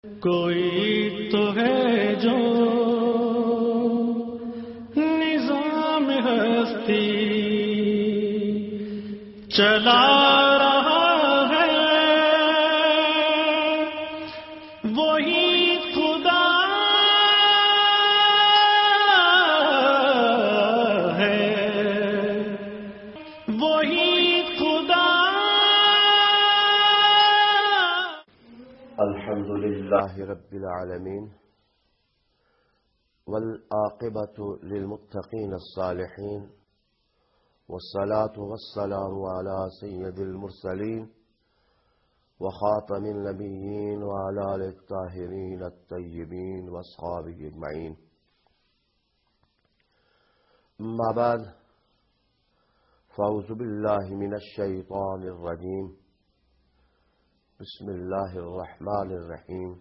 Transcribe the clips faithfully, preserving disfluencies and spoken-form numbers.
کوئی تو ہے جو نظام ہستی چلا رہا ہے، وہی خدا ہے، وہی خدا۔ الحمد للہ رب العالمین والعاقبۃ للمتقین الصالحین والصلاة والسلام علی سید المرسلین وخاتم النبیین وعلی آلہ الطاہرین الطیبین واصحابہ اجمعین، اما بعد فاعوذ باللہ من الشیطان الرجیم، بسم اللہ الرحمن الرحیم۔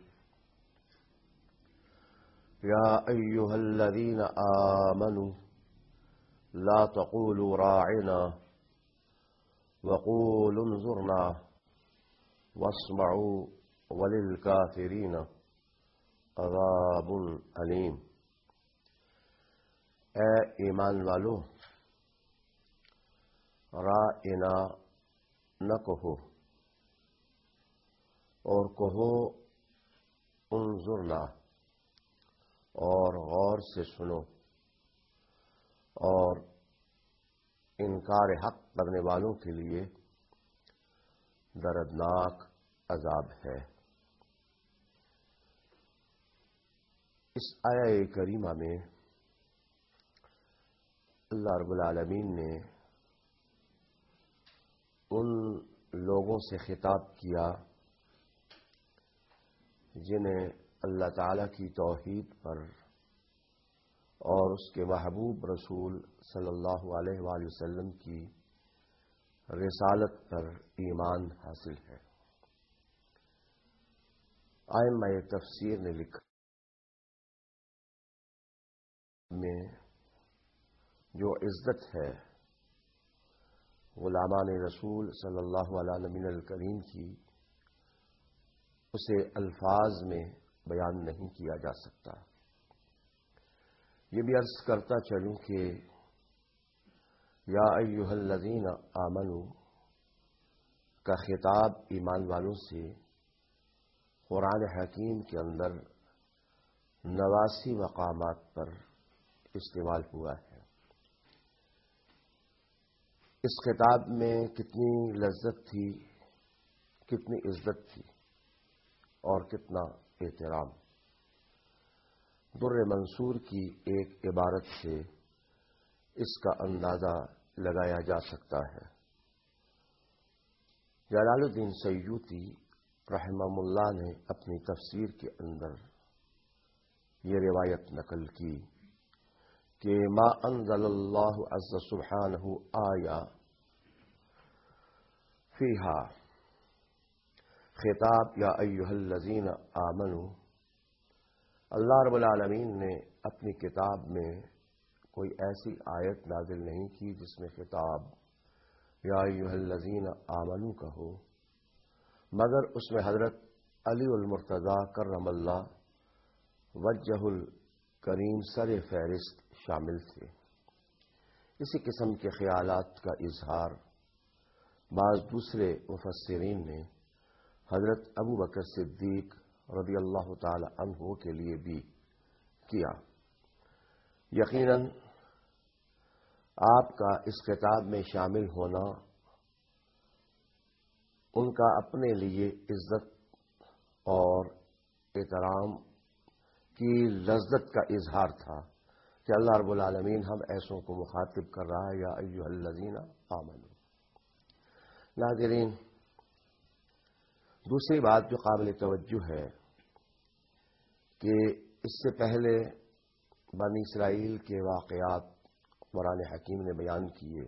یا ایہا الذین آمنوا لا تقولوا راعنا وقولوا انظرنا واسمعوا وللکافرین عذاب علیم۔ اے ایمان والو، راعنا نہ کہو اور کہو انظرنا، اور غور سے سنو، اور انکار حق کرنے والوں کے لیے دردناک عذاب ہے۔ اس آیہ کریمہ میں اللہ رب العالمین نے ان لوگوں سے خطاب کیا جنہیں اللہ تعالی کی توحید پر اور اس کے محبوب رسول صلی اللہ علیہ وآلہ وسلم کی رسالت پر ایمان حاصل ہے۔ ائمہ تفسیر نے لکھا میں جو عزت ہے غلامان رسول صلی اللہ علیہ نبی الکریم کی، اسے الفاظ میں بیان نہیں کیا جا سکتا۔ یہ بھی عرض کرتا چلوں کہ یا ایھا الذین آمنوا کا خطاب ایمان والوں سے قرآن حکیم کے اندر نواسی مقامات پر استعمال ہوا ہے۔ اس خطاب میں کتنی لذت تھی، کتنی عزت تھی اور کتنا احترام۔ در منصور کی ایک عبارت سے اس کا اندازہ لگایا جا سکتا ہے۔ جلال الدین سیوطی رحمہ اللہ نے اپنی تفسیر کے اندر یہ روایت نقل کی کہ ما انزل اللہ عز سبحانہ آیا فیہا خطاب یا ایھا الذین آمنوا، اللہ رب العالمین نے اپنی کتاب میں کوئی ایسی آیت نازل نہیں کی جس میں خطاب یا ایھا الذین آمنوا کا ہو، مگر اس میں حضرت علی المرتضیٰ کرم اللہ وجہ الکریم سر فہرست شامل تھے۔ اسی قسم کے خیالات کا اظہار بعض دوسرے مفسرین نے حضرت ابو بکر صدیق رضی اللہ تعالی عنہ کے لیے بھی کیا۔ یقیناً آپ کا اس خطاب میں شامل ہونا ان کا اپنے لیے عزت اور احترام کی لذت کا اظہار تھا کہ اللہ رب العالمین ہم ایسوں کو مخاطب کر رہا ہے، یا ایھا الذین آمنوا۔ ناظرین، دوسری بات جو قابل توجہ ہے کہ اس سے پہلے بنی اسرائیل کے واقعات قرآن حکیم نے بیان کیے،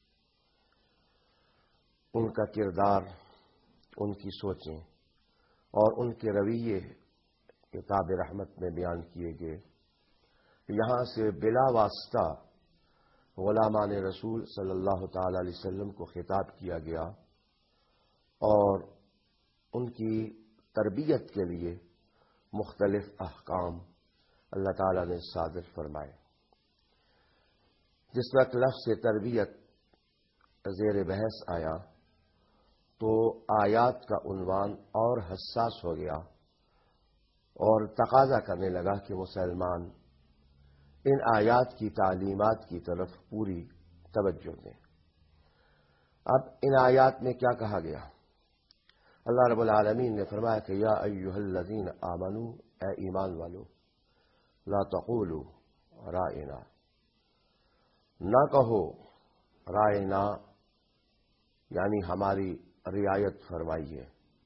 ان کا کردار، ان کی سوچیں اور ان کے رویے کتاب رحمت میں بیان کیے گئے۔ یہاں سے بلا واسطہ غلامان رسول صلی اللہ تعالی علیہ وسلم کو خطاب کیا گیا اور ان کی تربیت کے لیے مختلف احکام اللہ تعالیٰ نے صادر فرمائے۔ جس وقت لفظ تربیت زیر بحث آیا تو آیات کا عنوان اور حساس ہو گیا اور تقاضا کرنے لگا کہ مسلمان ان آیات کی تعلیمات کی طرف پوری توجہ دیں۔ اب ان آیات میں کیا کہا گیا؟ اللہ رب العالمین نے فرمایا کہ یا ایھا الذین آمنوا، اے ایمان والو، لا تقولوا رائنا، نہ کہو رائنا یعنی ہماری رعایت فرمائیے،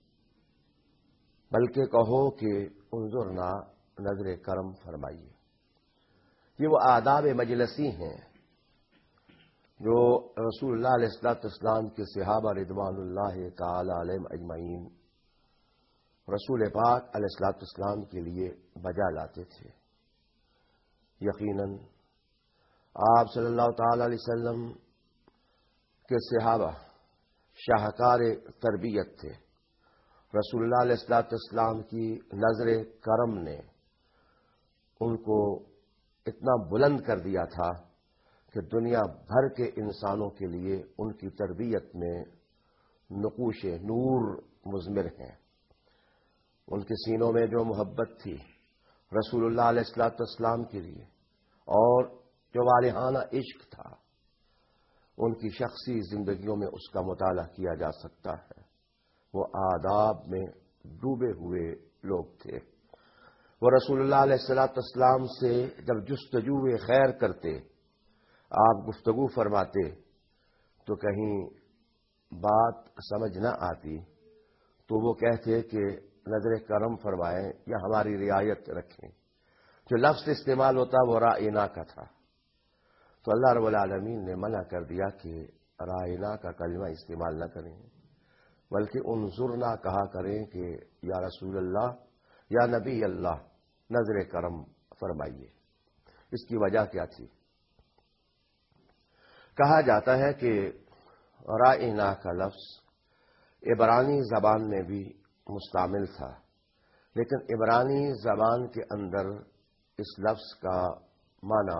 بلکہ کہو کہ انظرنا، نظر کرم فرمائیے۔ یہ وہ آداب مجلسی ہیں جو رسول اللہ علیہ الصلوۃ والسلام کے صحابہ رضوان اللہ تعالی علیہم اجمعین رسول پاک علیہ الصلوۃ والسلام کے لیے بجا لاتے تھے۔ یقیناً آپ صلی اللہ تعالی علیہ وسلم کے صحابہ شاہکار تربیت تھے۔ رسول اللہ علیہ الصلوۃ والسلام کی نظر کرم نے ان کو اتنا بلند کر دیا تھا کہ دنیا بھر کے انسانوں کے لیے ان کی تربیت میں نقوش نور مضمر ہیں۔ ان کے سینوں میں جو محبت تھی رسول اللہ علیہ الصلوۃ والسلام کے لیے اور جو والہانہ عشق تھا، ان کی شخصی زندگیوں میں اس کا مطالعہ کیا جا سکتا ہے۔ وہ آداب میں ڈوبے ہوئے لوگ تھے۔ وہ رسول اللہ علیہ الصلوۃ والسلام سے جب جستجو خیر کرتے، آپ گفتگو فرماتے تو کہیں بات سمجھ نہ آتی تو وہ کہتے کہ نظر کرم فرمائیں یا ہماری رعایت رکھیں۔ جو لفظ استعمال ہوتا وہ رائنا کا تھا، تو اللہ رب العالمین نے منع کر دیا کہ رائنا کا کلمہ استعمال نہ کریں، بلکہ انظرنا کہا کریں کہ یا رسول اللہ، یا نبی اللہ، نظر کرم فرمائیے۔ اس کی وجہ کیا تھی؟ کہا جاتا ہے کہ رائنا کا لفظ عبرانی زبان میں بھی مستعمل تھا، لیکن عبرانی زبان کے اندر اس لفظ کا معنی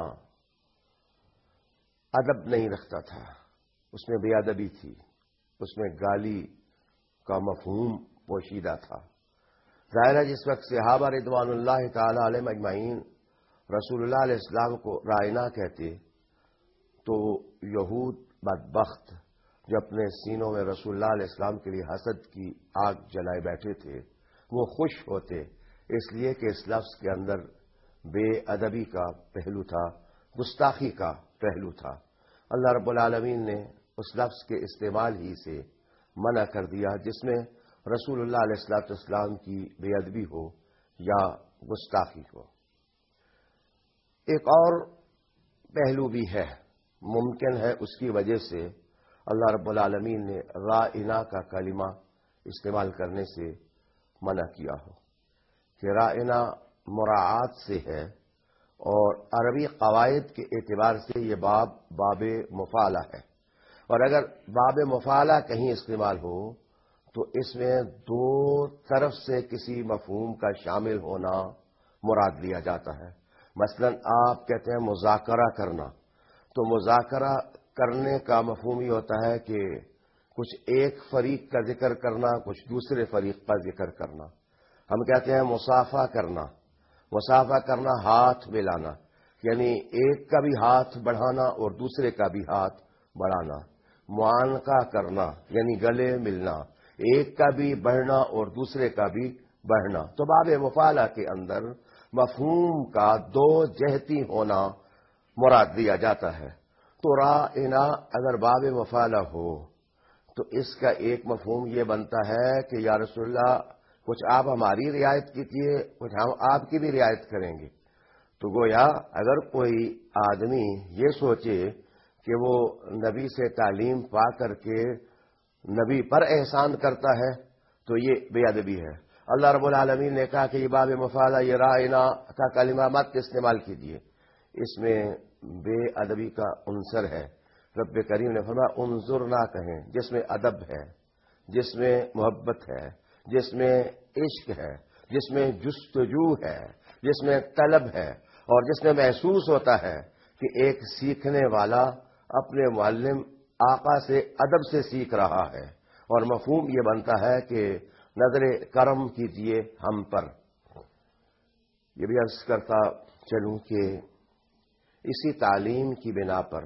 ادب نہیں رکھتا تھا، اس میں بے ادبی تھی، اس میں گالی کا مفہوم پوشیدہ تھا۔ ظاہر ہے جس وقت صحابہ رضوان اللہ تعالی علیہم اجمعین رسول اللہ علیہ السلام کو رائنا کہتے تو یہود بدبخت جو اپنے سینوں میں رسول اللہ علیہ السلام کے لیے حسد کی آگ جلائے بیٹھے تھے، وہ خوش ہوتے، اس لیے کہ اس لفظ کے اندر بے ادبی کا پہلو تھا، گستاخی کا پہلو تھا۔ اللہ رب العالمین نے اس لفظ کے استعمال ہی سے منع کر دیا جس میں رسول اللہ علیہ الصلوۃ والسلام کی بے ادبی ہو یا گستاخی ہو۔ ایک اور پہلو بھی ہے، ممکن ہے اس کی وجہ سے اللہ رب العالمین نے رائنا کا کلمہ استعمال کرنے سے منع کیا ہو، کہ رائنا مراعات سے ہے اور عربی قواعد کے اعتبار سے یہ باب باب مفعلہ ہے، اور اگر باب مفعلہ کہیں استعمال ہو تو اس میں دو طرف سے کسی مفہوم کا شامل ہونا مراد لیا جاتا ہے۔ مثلا آپ کہتے ہیں مذاکرہ کرنا، تو مذاکرہ کرنے کا مفہوم یہ ہوتا ہے کہ کچھ ایک فریق کا ذکر کرنا، کچھ دوسرے فریق کا ذکر کرنا۔ ہم کہتے ہیں مصافحہ کرنا، مصافحہ کرنا ہاتھ ملانا، یعنی ایک کا بھی ہاتھ بڑھانا اور دوسرے کا بھی ہاتھ بڑھانا۔ معانقہ کرنا یعنی گلے ملنا، ایک کا بھی بڑھنا اور دوسرے کا بھی بڑھنا۔ تو باب مفعلہ کے اندر مفہوم کا دو جہتی ہونا مراد دیا جاتا ہے۔ تو رائنا اگر باب مفعلہ ہو تو اس کا ایک مفہوم یہ بنتا ہے کہ یا رسول اللہ کچھ آپ ہماری رعایت کیجیے، کچھ ہم آپ کی بھی رعایت کریں گے۔ تو گویا اگر کوئی آدمی یہ سوچے کہ وہ نبی سے تعلیم پا کر کے نبی پر احسان کرتا ہے تو یہ بے ادبی ہے۔ اللہ رب العالمین نے کہا کہ یہ باب مفعلہ، یہ رائنا کا کلمہ مت استعمال کیجیے، اس میں بے ادبی کا عنصر ہے۔ رب کریم نے فرمایا انظرنا کہیں، جس میں ادب ہے، جس میں محبت ہے، جس میں عشق ہے، جس میں جستجو ہے، جس میں طلب ہے، اور جس میں محسوس ہوتا ہے کہ ایک سیکھنے والا اپنے معلم آقا سے ادب سے سیکھ رہا ہے، اور مفہوم یہ بنتا ہے کہ نظر کرم کیجیے ہم پر۔ یہ بھی عرض کرتا چلوں کہ اسی تعلیم کی بنا پر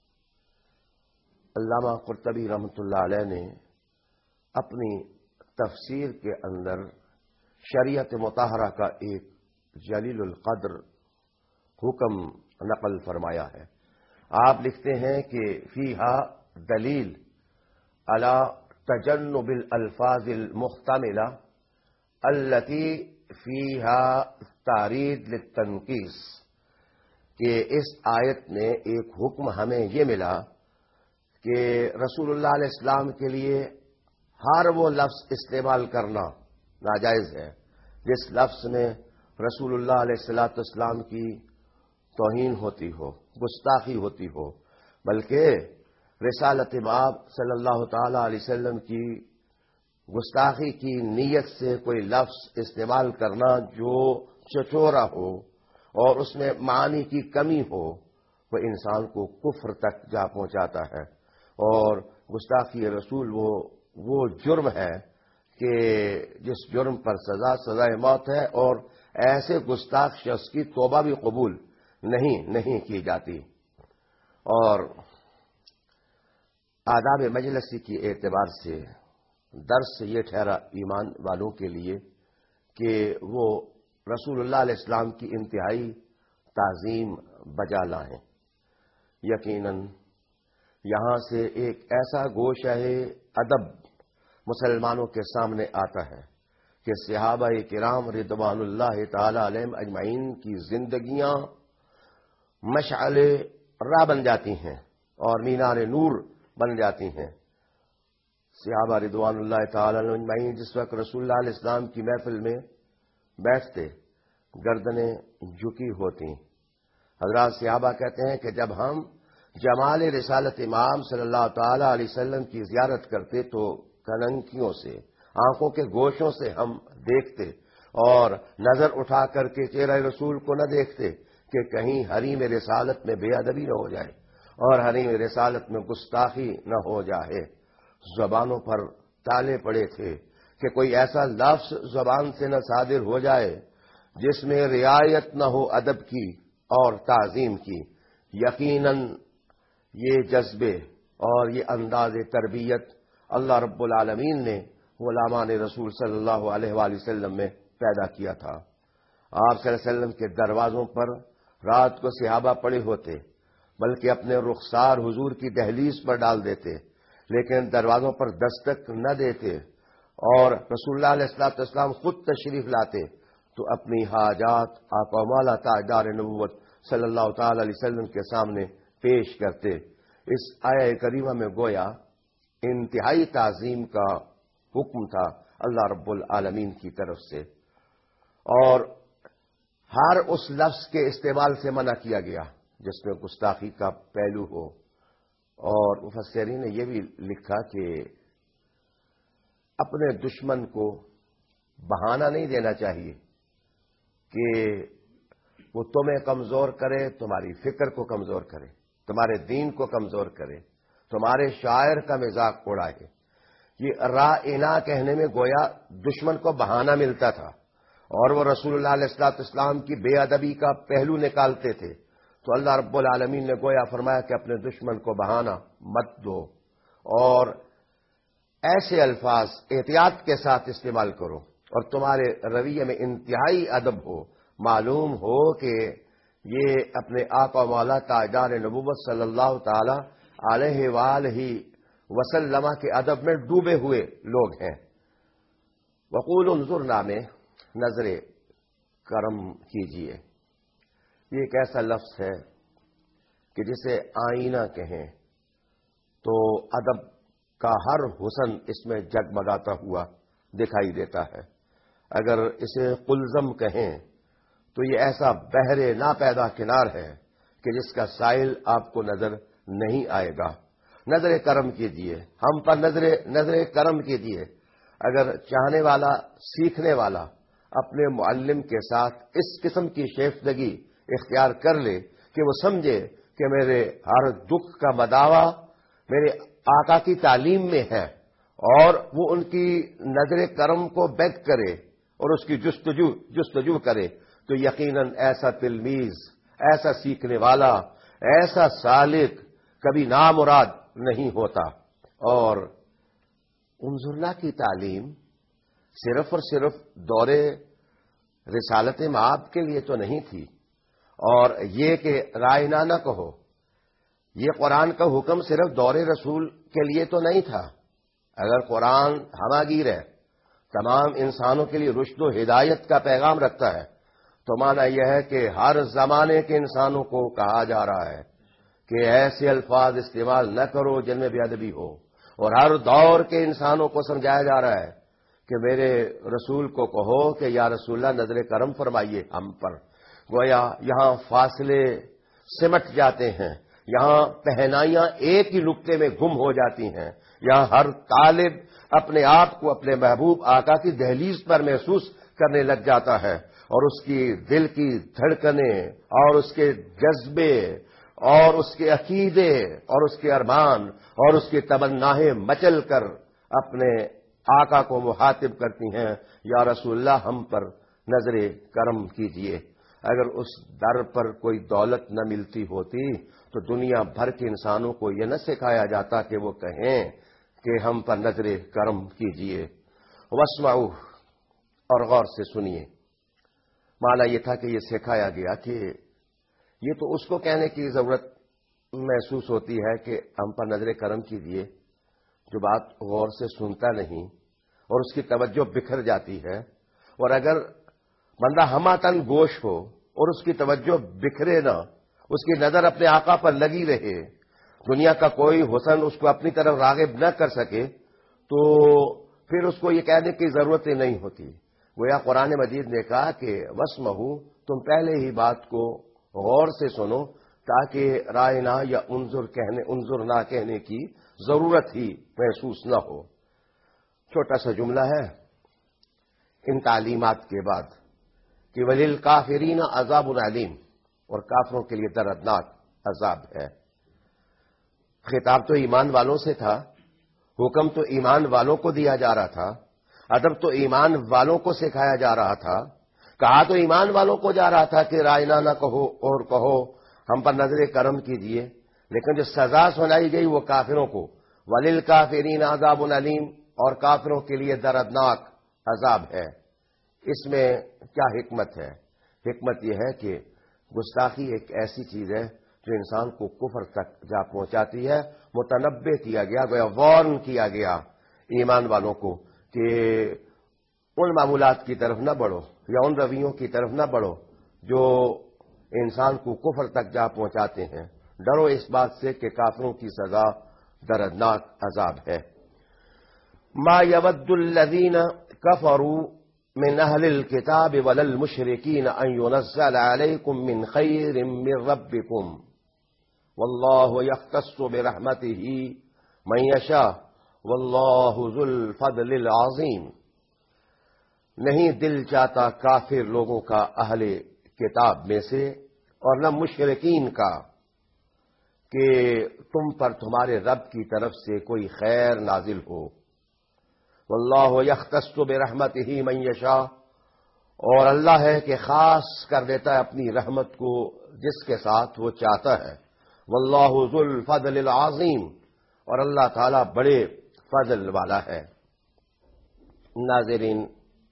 علامہ قرطبی رحمۃ اللہ علیہ نے اپنی تفسیر کے اندر شریعت مطہرہ کا ایک جلیل القدر حکم نقل فرمایا ہے۔ آپ لکھتے ہیں کہ فیہا دلیل علی تجنب الالفاظ المحتملہ التي فیہا تارید للتنقیص، کہ اس آیت میں ایک حکم ہمیں یہ ملا کہ رسول اللہ علیہ السلام کے لیے ہر وہ لفظ استعمال کرنا ناجائز ہے جس لفظ میں رسول اللہ علیہ الصلوۃ والسلام کی توہین ہوتی ہو، گستاخی ہوتی ہو، بلکہ رسالت مآب صلی اللہ تعالی علیہ وسلم کی گستاخی کی نیت سے کوئی لفظ استعمال کرنا جو چچورا ہو اور اس میں معنی کی کمی ہو، وہ انسان کو کفر تک جا پہنچاتا ہے۔ اور گستاخی رسول وہ وہ جرم ہے کہ جس جرم پر سزا سزائے موت ہے، اور ایسے گستاخ شخص کی توبہ بھی قبول نہیں نہیں کی جاتی۔ اور آداب مجلسی کے اعتبار سے درس یہ ٹھہرا ایمان والوں کے لیے کہ وہ رسول اللہ علیہ السلام کی انتہائی تعظیم بجا لائیں۔ یقیناً یہاں سے ایک ایسا گوشہ ادب مسلمانوں کے سامنے آتا ہے کہ صحابہ کرام رضوان اللہ تعالی علیہم اجمعین کی زندگیاں مشعل راہ بن جاتی ہیں اور مینار نور بن جاتی ہیں۔ صحابہ رضوان اللہ تعالی علیہم اجمعین جس وقت رسول اللہ علیہ السلام کی محفل میں بیٹھتے، گردنیں جھکی ہوتی۔ حضرات صحابہ کہتے ہیں کہ جب ہم جمال رسالت امام صلی اللہ تعالی علیہ وسلم کی زیارت کرتے تو کننکیوں سے، آنکھوں کے گوشوں سے ہم دیکھتے، اور نظر اٹھا کر کے چہرہ رسول کو نہ دیکھتے کہ کہیں حریم رسالت میں بے ادبی نہ ہو جائے اور حریم رسالت میں گستاخی نہ ہو جائے۔ زبانوں پر تالے پڑے تھے کہ کوئی ایسا لفظ زبان سے نہ صادر ہو جائے جس میں رعایت نہ ہو ادب کی اور تعظیم کی۔ یقیناً یہ جذبے اور یہ انداز تربیت اللہ رب العالمین نے غلامان رسول صلی اللہ علیہ وآلہ وسلم میں پیدا کیا تھا۔ آپ صلی اللہ علیہ وسلم کے دروازوں پر رات کو صحابہ پڑے ہوتے، بلکہ اپنے رخسار حضور کی دہلیز پر ڈال دیتے، لیکن دروازوں پر دستک نہ دیتے، اور رسول اللہ علیہ الصلوۃ والسلام خود تشریف لاتے تو اپنی حاجات آقا مولا تاجدار نبوت صلی اللہ تعالی علیہ وسلم کے سامنے پیش کرتے۔ اس آیہ کریمہ میں گویا انتہائی تعظیم کا حکم تھا اللہ رب العالمین کی طرف سے، اور ہر اس لفظ کے استعمال سے منع کیا گیا جس میں گستاخی کا پہلو ہو۔ اور مفسرین نے یہ بھی لکھا کہ اپنے دشمن کو بہانہ نہیں دینا چاہیے کہ وہ تمہیں کمزور کرے، تمہاری فکر کو کمزور کرے، تمہارے دین کو کمزور کرے، تمہارے شاعر کا مذاق اڑائے۔ یہ رائنا کہنے میں گویا دشمن کو بہانہ ملتا تھا، اور وہ رسول اللہ علیہ الصلوۃ والسلام کی بے ادبی کا پہلو نکالتے تھے۔ تو اللہ رب العالمین نے گویا فرمایا کہ اپنے دشمن کو بہانہ مت دو، اور ایسے الفاظ احتیاط کے ساتھ استعمال کرو، اور تمہارے رویے میں انتہائی ادب ہو، معلوم ہو کہ یہ اپنے آقا مولا تاجدار نبوت صلی اللہ تعالی علیہ وآلہ وسلم کے ادب میں ڈوبے ہوئے لوگ ہیں۔ وقول انظرنا میں نظر کرم کیجیے، یہ ایک ایسا لفظ ہے کہ جسے آئینہ کہیں تو ادب کا ہر حسن اس میں جگمگاتا ہوا دکھائی دیتا ہے۔ اگر اسے قلزم کہیں تو یہ ایسا بحر ناپیدا کنار ہے کہ جس کا ساحل آپ کو نظر نہیں آئے گا۔ نظر کرم کیجیے، ہم پر نظر نظر کرم کیجیے۔ اگر چاہنے والا، سیکھنے والا اپنے معلم کے ساتھ اس قسم کی شیفتگی اختیار کر لے کہ وہ سمجھے کہ میرے ہر دکھ کا مداوا میرے آقا کی تعلیم میں ہے، اور وہ ان کی نظر کرم کو بیک کرے اور اس کی جستجو جستجو کرے، تو یقیناً ایسا تلمیذ، ایسا سیکھنے والا، ایسا سالک کبھی نامراد نہیں ہوتا۔ اور انظرنا کی تعلیم صرف اور صرف دور رسالت مآب کے لیے تو نہیں تھی، اور یہ کہ رائنا نہ کہو، یہ قرآن کا حکم صرف دور رسول کے لیے تو نہیں تھا۔ اگر قرآن ہماگیر ہے، تمام انسانوں کے لیے رشد و ہدایت کا پیغام رکھتا ہے، تو معنی یہ ہے کہ ہر زمانے کے انسانوں کو کہا جا رہا ہے کہ ایسے الفاظ استعمال نہ کرو جن میں بے ادبی ہو، اور ہر دور کے انسانوں کو سمجھایا جا رہا ہے کہ میرے رسول کو کہو کہ یا رسول اللہ نظر کرم فرمائیے ہم پر۔ گویا یہاں فاصلے سمٹ جاتے ہیں، یہاں پہنائیاں ایک ہی نقطے میں گم ہو جاتی ہیں، یہاں ہر طالب اپنے آپ کو اپنے محبوب آقا کی دہلیز پر محسوس کرنے لگ جاتا ہے، اور اس کی دل کی دھڑکنیں اور اس کے جذبے اور اس کے عقیدے اور اس کے ارمان اور اس کی تمناہیں مچل کر اپنے آقا کو مخاطب کرتی ہیں، یا رسول اللہ ہم پر نظر کرم کیجئے۔ اگر اس در پر کوئی دولت نہ ملتی ہوتی تو دنیا بھر کے انسانوں کو یہ نہ سکھایا جاتا کہ وہ کہیں کہ ہم پر نظر کرم کیجئے۔ واسمعوا، اور غور سے سنیے۔ معنی یہ تھا کہ یہ سکھایا گیا کہ یہ تو اس کو کہنے کی ضرورت محسوس ہوتی ہے کہ ہم پر نظر کرم کیجئے جو بات غور سے سنتا نہیں اور اس کی توجہ بکھر جاتی ہے، اور اگر بندہ ہمہ تن گوش ہو اور اس کی توجہ بکھرے نہ، اس کی نظر اپنے آقا پر لگی رہے، دنیا کا کوئی حسن اس کو اپنی طرف راغب نہ کر سکے، تو پھر اس کو یہ کہنے کی ضرورت ہی نہیں ہوتی۔ گویا قرآن مجید نے کہا کہ واسمعوا، تم پہلے ہی بات کو غور سے سنو تاکہ رائنا یا انظر کہنے انظر نہ کہنے کی ضرورت ہی محسوس نہ ہو۔ چھوٹا سا جملہ ہے ان تعلیمات کے بعد کہ وَلِلْكَافِرِينَ عَذَابٌ عَلِيمٌ، اور کافروں کے لیے دردناک عذاب ہے۔ خطاب تو ایمان والوں سے تھا، حکم تو ایمان والوں کو دیا جا رہا تھا، ادب تو ایمان والوں کو سکھایا جا رہا تھا، کہا تو ایمان والوں کو جا رہا تھا کہ رائنا نہ کہو اور کہو ہم پر نظر کرم کیجئے، لیکن جو سزا سنائی گئی وہ کافروں کو، وَلِلْكَافِرِينَ عَذَابٌ عَلِيمٌ، اور کافروں کے لیے دردناک عذاب ہے۔ اس میں کیا حکمت ہے؟ حکمت یہ ہے کہ گستاخی ایک ایسی چیز ہے جو انسان کو کفر تک جا پہنچاتی ہے۔ متنبہ کیا گیا، گویا وارن کیا گیا ایمان والوں کو کہ ان معمولات کی طرف نہ بڑھو یا ان رویوں کی طرف نہ بڑھو جو انسان کو کفر تک جا پہنچاتے ہیں۔ ڈرو اس بات سے کہ کافروں کی سزا دردناک عذاب ہے۔ ما یود الذین کفروا من اہل الکتاب ولا المشرکین ان ینزل علیکم من خیر من ربکم واللہ یختص برحمتہ من یشاء واللہ ذو الفضل العظیم۔ نہیں دل چاہتا کافر لوگوں کا اہل کتاب میں سے اور نہ مشرکین کا کہ تم پر تمہارے رب کی طرف سے کوئی خیر نازل ہو۔ واللہ یختص برحمتہ من یشاء، اور اللہ ہے کہ خاص کر دیتا ہے اپنی رحمت کو جس کے ساتھ وہ چاہتا ہے۔ واللہ ذو الفضل العظیم، اور اللہ تعالیٰ بڑے فضل والا ہے۔ ناظرین،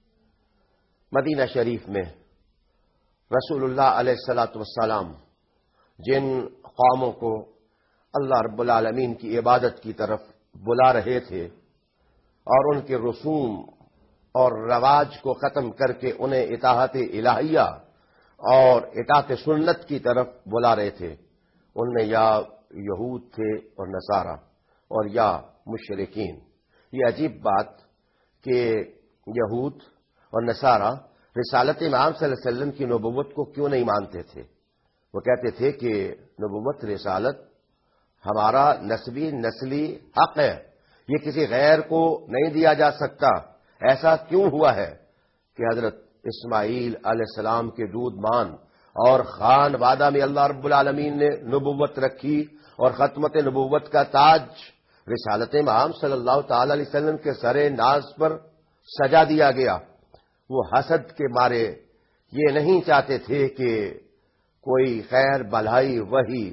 مدینہ شریف میں رسول اللہ علیہ الصلوۃ والسلام جن قوموں کو اللہ رب العالمین کی عبادت کی طرف بلا رہے تھے اور ان کے رسوم اور رواج کو ختم کر کے انہیں اطاعت الہیہ اور اطاعت سنت کی طرف بلا رہے تھے، ان میں یا یہود تھے اور نصارہ اور یا مشرکین۔ یہ عجیب بات کہ یہود اور نصارہ رسالت امام صلی اللہ علیہ وسلم کی نبوت کو کیوں نہیں مانتے تھے؟ وہ کہتے تھے کہ نبوت رسالت ہمارا نسبی نسلی حق ہے، یہ کسی غیر کو نہیں دیا جا سکتا۔ ایسا کیوں ہوا ہے کہ حضرت اسماعیل علیہ السلام کے دودھ مان اور خان وادہ میں اللہ رب العالمین نے نبوت رکھی اور ختمت نبوت کا تاج رسالت مآب صلی اللہ تعالی علیہ وسلم کے سر ناز پر سجا دیا گیا. وہ حسد کے مارے یہ نہیں چاہتے تھے کہ کوئی خیر بھلائی وہی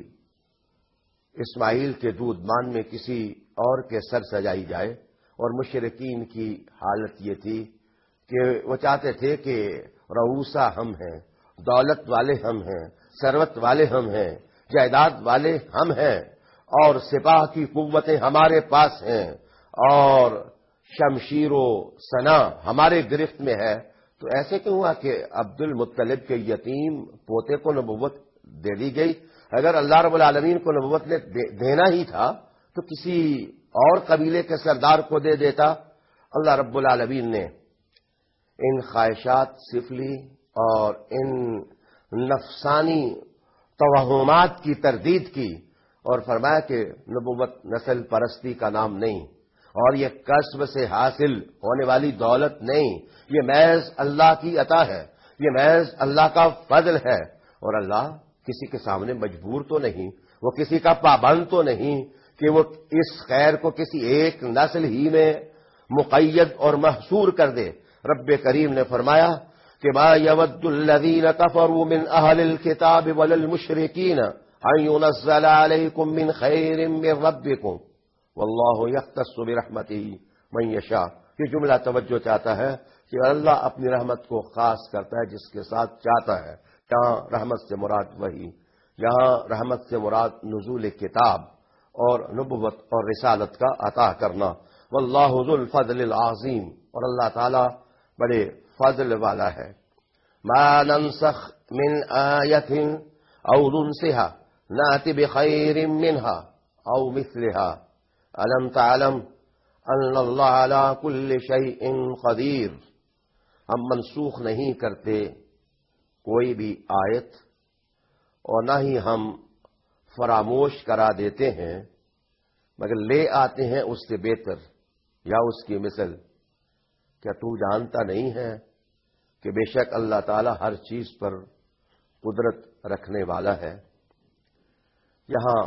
اسماعیل کے دودھ مان میں کسی اور کے سر سجائی جائے. اور مشرکین کی حالت یہ تھی کہ وہ چاہتے تھے کہ رؤوسا ہم ہیں، دولت والے ہم ہیں، ثروت والے ہم ہیں، جائیداد والے ہم ہیں، اور سپاہ کی قوتیں ہمارے پاس ہیں، اور شمشیر و سنا ہمارے گرفت میں ہے. تو ایسے کیوں ہوا کہ عبد المطلب کے یتیم پوتے کو نبوت دے دی گئی؟ اگر اللہ رب العالمین کو نبوت نے دینا ہی تھا تو کسی اور قبیلے کے سردار کو دے دیتا. اللہ رب العالمین نے ان خواہشات سفلی اور ان نفسانی توہمات کی تردید کی اور فرمایا کہ نبوت نسل پرستی کا نام نہیں، اور یہ کسب سے حاصل ہونے والی دولت نہیں، یہ محض اللہ کی عطا ہے، یہ محض اللہ کا فضل ہے. اور اللہ کسی کے سامنے مجبور تو نہیں، وہ کسی کا پابند تو نہیں کہ وہ اس خیر کو کسی ایک نسل ہی میں مقید اور محصور کر دے. رب کریم نے فرمایا کہ ما یود الذین کفروا من اہل الکتاب وللمشرکین ان ينزل علیکم من خیر من ربکم واللہ یختص برحمتہ من یشاء. یہ جملہ توجہ چاہتا ہے کہ اللہ اپنی رحمت کو خاص کرتا ہے جس کے ساتھ چاہتا ہے. یہاں رحمت سے مراد وہی، یہاں رحمت سے مراد نزول کتاب اور نبوت اور رسالت کا عطا کرنا. واللہ ذو الفضل العظیم، اور اللہ تعالی بڑے فضل والا ہے. ما ننسخ من آیت او ننسها نأتی بخیر منها او مثلها الم تعلم ان اللہ علی کل شیء قدیر. ہم منسوخ نہیں کرتے کوئی بھی آیت اور نہ ہی ہم فراموش کرا دیتے ہیں، مگر لے آتے ہیں اس سے بہتر یا اس کی مثل. کیا تو جانتا نہیں ہے کہ بے شک اللہ تعالی ہر چیز پر قدرت رکھنے والا ہے. یہاں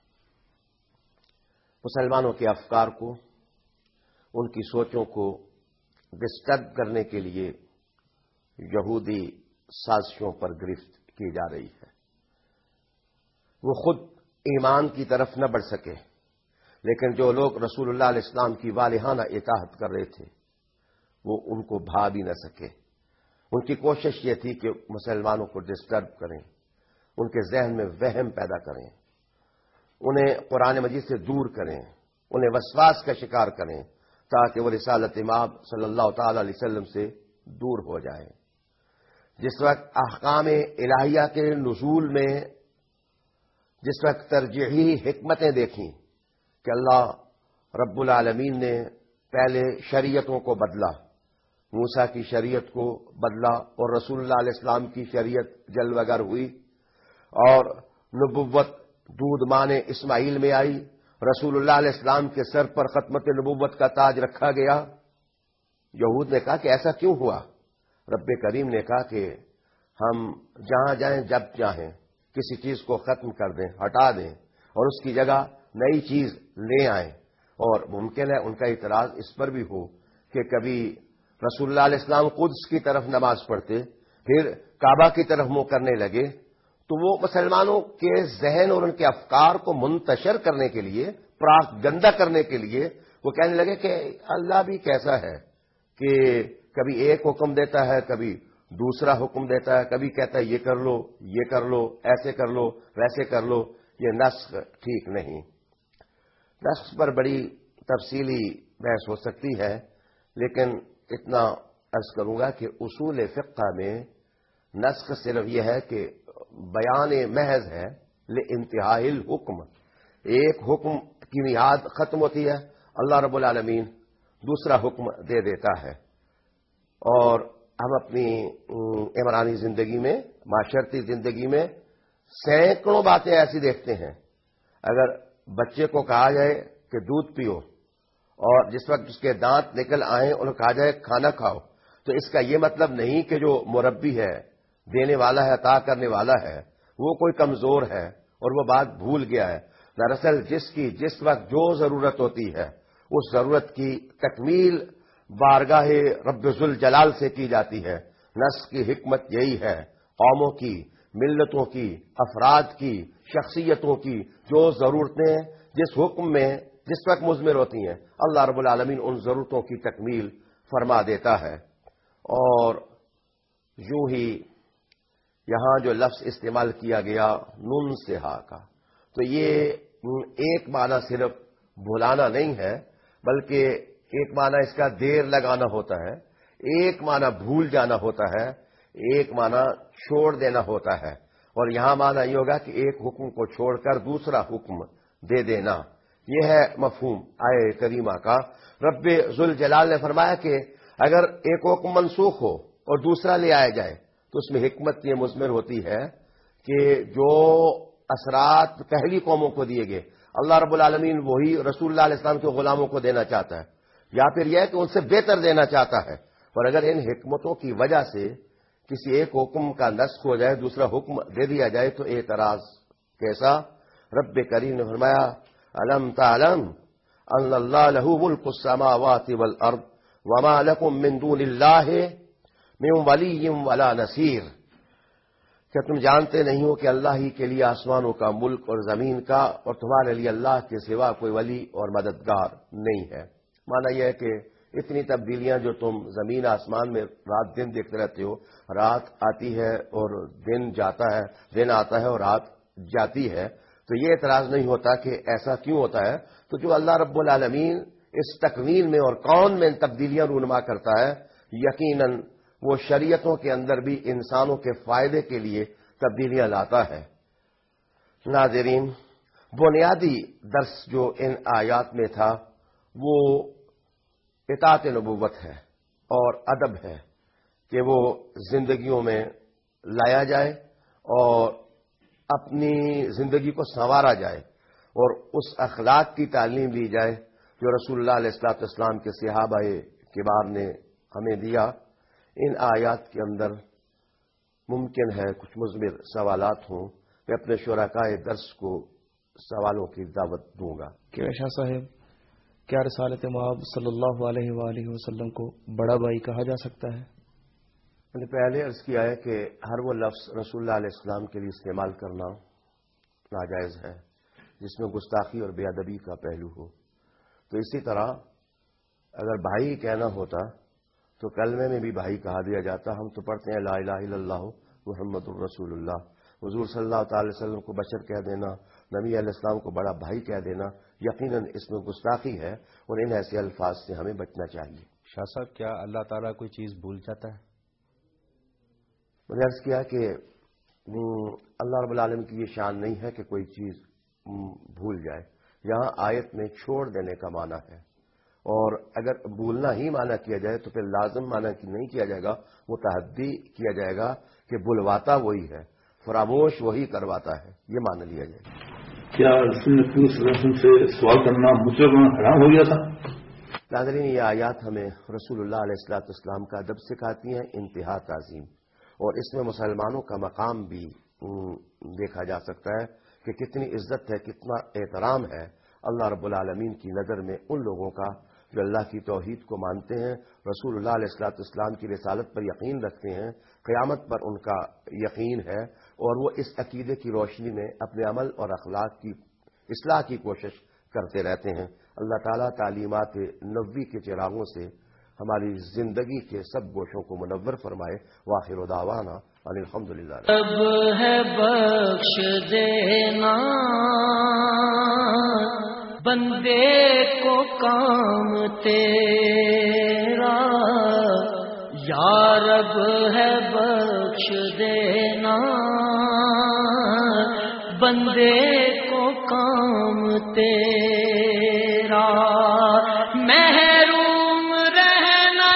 مسلمانوں کے افکار کو، ان کی سوچوں کو ڈسٹرب کرنے کے لیے یہودی سازشوں پر گرفت کی جا رہی ہے. وہ خود ایمان کی طرف نہ بڑھ سکے، لیکن جو لوگ رسول اللہ علیہ السلام کی والہانہ اطاعت کر رہے تھے وہ ان کو بھا بھی نہ سکے. ان کی کوشش یہ تھی کہ مسلمانوں کو ڈسٹرب کریں، ان کے ذہن میں وہم پیدا کریں، انہیں قرآن مجید سے دور کریں، انہیں وسواس کا شکار کریں تاکہ وہ رسالت مآب صلی اللہ تعالی علیہ وسلم سے دور ہو جائیں. جس وقت احکام الہیہ کے نزول میں جس وقت ترجیحی حکمتیں دیکھیں کہ اللہ رب العالمین نے پہلے شریعتوں کو بدلا، موسیٰ کی شریعت کو بدلا اور رسول اللہ علیہ السلام کی شریعت جلوگر ہوئی، اور نبوت دودھ مان اسماعیل میں آئی، رسول اللہ علیہ السلام کے سر پر ختمت نبوت کا تاج رکھا گیا. یہود نے کہا کہ ایسا کیوں ہوا؟ رب کریم نے کہا کہ ہم جہاں جائیں جب چاہیں کسی چیز کو ختم کر دیں، ہٹا دیں، اور اس کی جگہ نئی چیز لے آئیں. اور ممکن ہے ان کا اعتراض اس پر بھی ہو کہ کبھی رسول اللہ علیہ السلام قدس کی طرف نماز پڑھتے پھر کعبہ کی طرف منہ کرنے لگے، تو وہ مسلمانوں کے ذہن اور ان کے افکار کو منتشر کرنے کے لیے، پراخ گندہ کرنے کے لیے وہ کہنے لگے کہ اللہ بھی کیسا ہے کہ کبھی ایک حکم دیتا ہے، کبھی دوسرا حکم دیتا ہے، کبھی کہتا ہے یہ کر لو، یہ کر لو، ایسے کر لو، ویسے کر لو. یہ نسخ ٹھیک نہیں. نسخ پر بڑی تفصیلی بحث ہو سکتی ہے، لیکن اتنا عرض کروں گا کہ اصول فقہ میں نسخ صرف یہ ہے کہ بیان محض ہے لانتہاء الحکم. ایک حکم کی میعاد ختم ہوتی ہے، اللہ رب العالمین دوسرا حکم دے دیتا ہے. اور ہم اپنی عمرانی زندگی میں، معاشرتی زندگی میں سینکڑوں باتیں ایسی دیکھتے ہیں. اگر بچے کو کہا جائے کہ دودھ پیو، اور جس وقت اس کے دانت نکل آئیں انہیں کہا جائے کھانا کھاؤ، تو اس کا یہ مطلب نہیں کہ جو مربی ہے، دینے والا ہے، عطا کرنے والا ہے، وہ کوئی کمزور ہے اور وہ بات بھول گیا ہے۔ دراصل جس کی جس وقت جو ضرورت ہوتی ہے اس ضرورت کی تکمیل بارگاہ رب ذوالجلال سے کی جاتی ہے۔ نص کی حکمت یہی ہے، قوموں کی، ملتوں کی، افراد کی، شخصیتوں کی جو ضرورتیں جس حکم میں جس وقت مضمر ہوتی ہیں، اللہ رب العالمین ان ضرورتوں کی تکمیل فرما دیتا ہے۔ اور یوں ہی یہاں جو لفظ استعمال کیا گیا نون سہا کا، تو یہ ایک معنی صرف بھلانا نہیں ہے، بلکہ ایک معنی اس کا دیر لگانا ہوتا ہے، ایک معنی بھول جانا ہوتا ہے، ایک معنی چھوڑ دینا ہوتا ہے۔ اور یہاں معنی یہ ہوگا کہ ایک حکم کو چھوڑ کر دوسرا حکم دے دینا، یہ ہے مفہوم آیہ کریمہ کا۔ رب ذوالجلال نے فرمایا کہ اگر ایک حکم منسوخ ہو اور دوسرا لے آیا جائے تو اس میں حکمت یہ مضمر ہوتی ہے کہ جو اثرات پہلی قوموں کو دیے گئے اللہ رب العالمین وہی رسول اللہ علیہ السلام کے غلاموں کو دینا چاہتا ہے، یا پھر یہ ہے کہ ان سے بہتر دینا چاہتا ہے۔ اور اگر ان حکمتوں کی وجہ سے کسی ایک حکم کا نسخ ہو جائے، دوسرا حکم دے دیا جائے تو اعتراض کیسا؟ رب کریم نے فرمایا الم تعلم ان اللہ لہ ملک السماوات والارض وما لکم من دون اللہ من ولی ولا نصیر۔ کیا تم جانتے نہیں ہو کہ اللہ ہی کے لیے آسمانوں کا ملک اور زمین کا، اور تمہارے لیے اللہ کے سوا کوئی ولی اور مددگار نہیں ہے؟ معنی یہ ہے کہ اتنی تبدیلیاں جو تم زمین آسمان میں رات دن دیکھتے رہتے ہو، رات آتی ہے اور دن جاتا ہے، دن آتا ہے اور رات جاتی ہے، تو یہ اعتراض نہیں ہوتا کہ ایسا کیوں ہوتا ہے۔ تو جو اللہ رب العالمین اس تکوین میں اور کون میں تبدیلیاں رونما کرتا ہے، یقیناً وہ شریعتوں کے اندر بھی انسانوں کے فائدے کے لیے تبدیلیاں لاتا ہے۔ ناظرین، بنیادی درس جو ان آیات میں تھا وہ اطاعت نبوت ہے اور ادب ہے کہ وہ زندگیوں میں لایا جائے اور اپنی زندگی کو سنوارا جائے اور اس اخلاق کی تعلیم لی جائے جو رسول اللہ علیہ الصلوۃ والسلام کے صحابہ کبار نے ہمیں دیا۔ ان آیات کے اندر ممکن ہے کچھ مثمر سوالات ہوں، میں اپنے شرکائے درس کو سوالوں کی دعوت دوں گا۔ کہ شاہ صاحب، کیا رسالت مآب صلی اللہ علیہ وآلہ وسلم کو بڑا بھائی کہا جا سکتا ہے؟ میں نے پہلے عرض کیا ہے کہ ہر وہ لفظ رسول اللہ علیہ السلام کے لیے استعمال کرنا ناجائز ہے جس میں گستاخی اور بے ادبی کا پہلو ہو۔ تو اسی طرح اگر بھائی کہنا ہوتا تو کلمے میں بھی بھائی کہا دیا جاتا۔ ہم تو پڑھتے ہیں لا الہ الا اللہ محمد الرسول اللہ۔ حضور صلی اللہ تعالی وسلم کو بشر کہہ دینا، نبی علیہ السلام کو بڑا بھائی کہہ دینا، یقیناً اس میں گستاخی ہے اور ان ایسے الفاظ سے ہمیں بچنا چاہیے۔ شاہ صاحب، کیا اللہ تعالیٰ کوئی چیز بھول جاتا ہے؟ میں نے عرض کیا کہ اللہ رب العالمین کی یہ شان نہیں ہے کہ کوئی چیز بھول جائے۔ یہاں آیت میں چھوڑ دینے کا معنی ہے، اور اگر بھولنا ہی معنی کیا جائے تو پھر لازم معنی نہیں کیا جائے گا، وہ تحدی کیا جائے گا کہ بلواتا وہی ہے، فراموش وہی کرواتا ہے، یہ معنی لیا جائے گا۔ کیا رسول نے پورے رسم سے سوال کرنا مجرم حرام ہو گیا تھا؟ ناظرین، یہ آیات ہمیں رسول اللہ علیہ الصلوۃ والسلام کا ادب سکھاتی ہیں، انتہا تعظیم، اور اس میں مسلمانوں کا مقام بھی دیکھا جا سکتا ہے کہ کتنی عزت ہے، کتنا احترام ہے اللہ رب العالمین کی نظر میں ان لوگوں کا جو اللہ کی توحید کو مانتے ہیں، رسول اللہ علیہ الصلوۃ والسلام کی رسالت پر یقین رکھتے ہیں، قیامت پر ان کا یقین ہے، اور وہ اس عقیدے کی روشنی میں اپنے عمل اور اخلاق کی اصلاح کی کوشش کرتے رہتے ہیں۔ اللہ تعالیٰ تعلیمات نبوی کے چراغوں سے ہماری زندگی کے سب گوشوں کو منور فرمائے۔ وآخر دعوانا ان الحمدللہ۔ اب ہے بخش دینا بندے کو کام تیرا، یا رب ہے بخش دینا بندے کو کام تیرا، محروم رہ نہ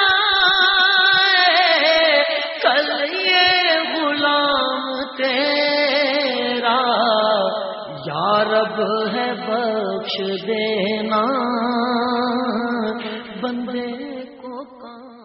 جائے کل یہ غلام تیرا، یا رب ہے بخش دینا بندے کو کام